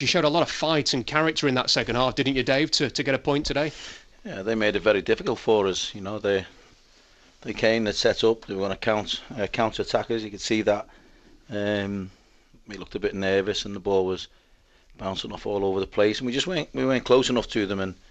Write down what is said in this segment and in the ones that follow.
You showed a lot of fight and character in that second half, didn't you, Dave, to get a point today? Yeah, they made it very difficult for us. You know, they came, they set up, they were going to counter attackers. You could see that. We looked a bit nervous, and the ball was bouncing off all over the place, and we weren't close enough to them. And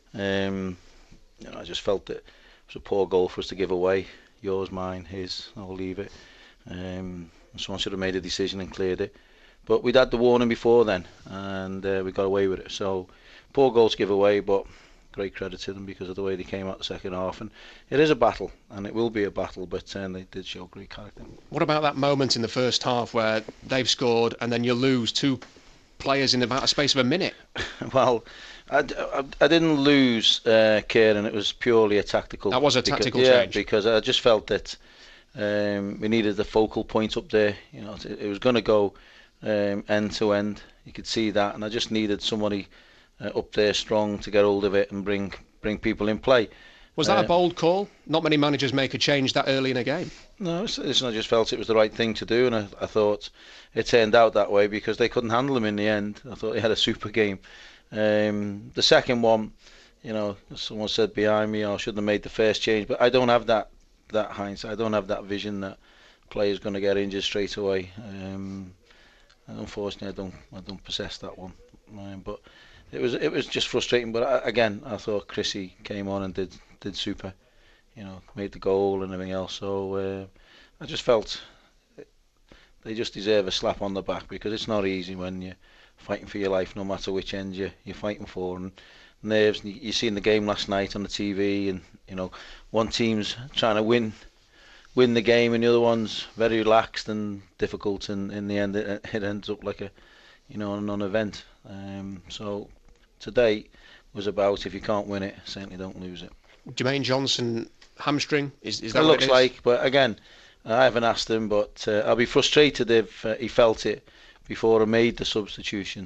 I just felt that it was a poor goal for us to give away. Yours, mine, his. I'll leave it. Someone should have made a decision and cleared it. But we'd had the warning before then, and we got away with it. So poor goals to give away, but great credit to them because of the way they came out the second half. And it is a battle, and it will be a battle, but they did show great character. What about that moment in the first half where they've scored and then you lose two players in about a space of a minute? Well, I didn't lose Kieran. It was purely a tactical. That was a tactical change. Yeah, because I just felt that we needed the focal point up there. You know, it was going to go end to end. You could see that, and I just needed somebody up there strong to get hold of it and bring people in play. Was that a bold call? Not many managers make a change that early in a game. No, listen, I just felt it was the right thing to do, and I thought it turned out that way because they couldn't handle him in the end. I thought he had a super game. The second one, you know, someone said behind me, I shouldn't have made the first change, but I don't have that hindsight. I don't have that vision that player's going to get injured straight away. Unfortunately, I don't possess that one. But it was just frustrating. But again, I thought Chrissy came on and did super. You know, made the goal and everything else. So I just felt they just deserve a slap on the back because it's not easy when you're fighting for your life, no matter which end you're fighting for. And nerves. You seen the game last night on the TV, and you know, one team's trying to win the game, and the other one's very relaxed and difficult. And in the end, it ends up like a non-event. So today was about if you can't win it, certainly don't lose it. Jermaine Johnson hamstring is that it what looks it is? Like, but again, I haven't asked him, but I'll be frustrated if he felt it before I made the substitution.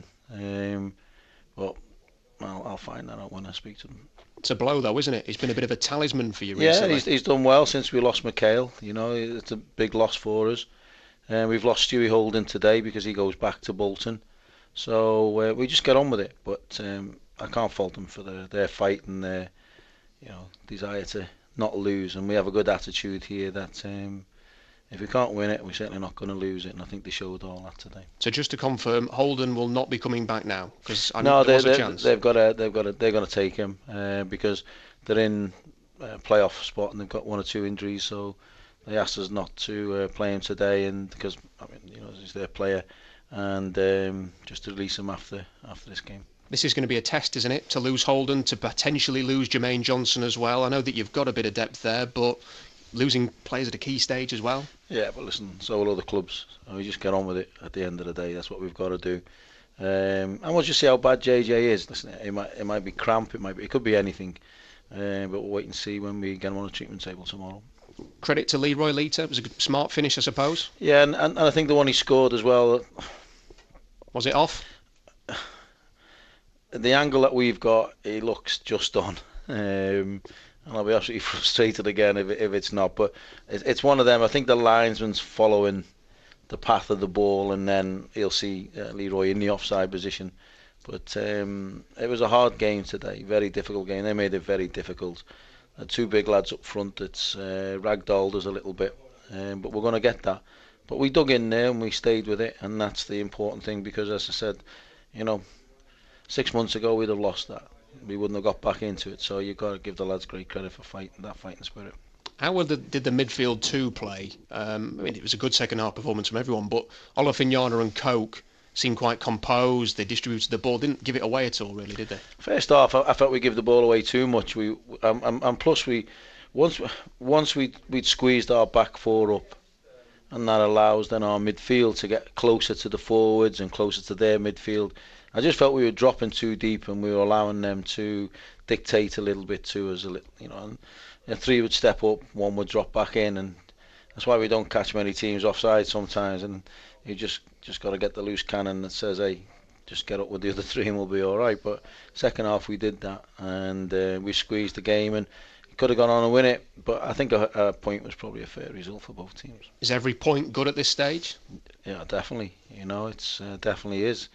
But I'll find that out when I speak to him. It's a blow though, isn't it? He's been a bit of a talisman for you recently. Yeah, he's done well since we lost McHale. You know, it's a big loss for us. We've lost Stewie Holden today because he goes back to Bolton. So we just get on with it. But I can't fault them for their fight and their desire to not lose. And we have a good attitude here that if we can't win it, we're certainly not going to lose it. And I think they showed all that today. So just to confirm, Holden will not be coming back now because there was a chance. They're going to take him because they're in playoff spot and they've got one or two injuries. So they asked us not to play him today, and because he's their player, and just to release him after this game. This is going to be a test, isn't it? To lose Holden, to potentially lose Jermaine Johnson as well. I know that you've got a bit of depth there, but losing players at a key stage as well. Yeah, but listen, so will other clubs. We just get on with it at the end of the day. That's what we've got to do. And we'll just see how bad JJ is. Listen, it might be cramp, it could be anything. But we'll wait and see when we get him on the treatment table tomorrow. Credit to Leroy Lita. It was a good, smart finish, I suppose. Yeah, and I think the one he scored as well. Was it off? The angle that we've got, he looks just on. And I'll be absolutely frustrated again if it's not. But it's one of them. I think the linesman's following the path of the ball, and then he'll see Leroy in the offside position. But it was a hard game today, very difficult game. They made it very difficult. Two big lads up front that's ragdolled us a little bit, but we're going to get that. But we dug in there and we stayed with it, and that's the important thing because, as I said, 6 months ago we'd have lost that. We wouldn't have got back into it. So you've got to give the lads great credit for fighting spirit. How did the midfield two play? It was a good second half performance from everyone, but Olofinjana and Coke seemed quite composed. They distributed the ball, didn't give it away at all, really, did they? First half, I felt we give the ball away too much. And plus once we'd squeezed our back four up, and that allows then our midfield to get closer to the forwards and closer to their midfield. I just felt we were dropping too deep, and we were allowing them to dictate a little bit to us. And three would step up, one would drop back in, and that's why we don't catch many teams offside sometimes. And you just got to get the loose cannon that says, hey, just get up with the other three and we'll be all right. But second half we did that, and we squeezed the game, and could have gone on and win it. But I think a point was probably a fair result for both teams. Is every point good at this stage? Yeah, definitely. It's definitely is.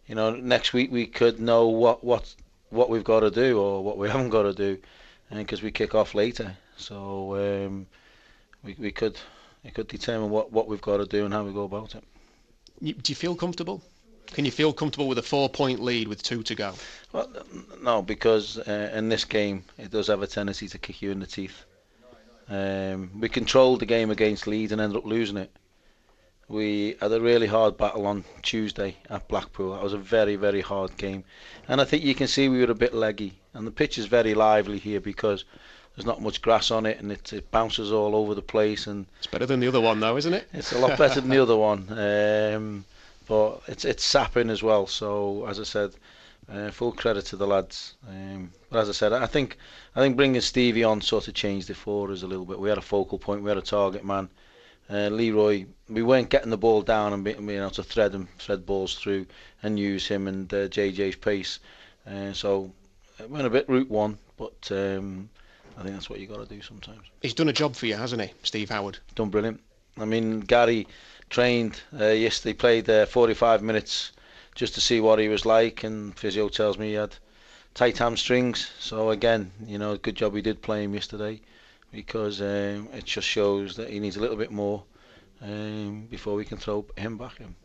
next week we could know what we've got to do or what we haven't got to do, because we kick off later. So we could determine what we've got to do and how we go about it. Do you feel comfortable? Can you feel comfortable with a 4-point lead with 2 to go? Well, no, because in this game it does have a tendency to kick you in the teeth. We controlled the game against Leeds and ended up losing it. We had a really hard battle on Tuesday at Blackpool. That was a very, very hard game. And I think you can see we were a bit leggy. And the pitch is very lively here because there's not much grass on it and it bounces all over the place. And it's better than the other one though, isn't it? It's a lot better than the other one. But it's sapping as well. So, as I said, full credit to the lads. But as I said, I think bringing Stevie on sort of changed it for us a little bit. We had a focal point, we had a target man. Leroy, we weren't getting the ball down and being able to thread balls through and use him and JJ's pace. So it went a bit route one, but I think that's what you got to do sometimes. He's done a job for you, hasn't he, Steve Howard? Done brilliant. I mean, Gary trained yesterday, played 45 minutes just to see what he was like, and physio tells me he had tight hamstrings. So again, good job he did play him yesterday, because it just shows that he needs a little bit more before we can throw him back in.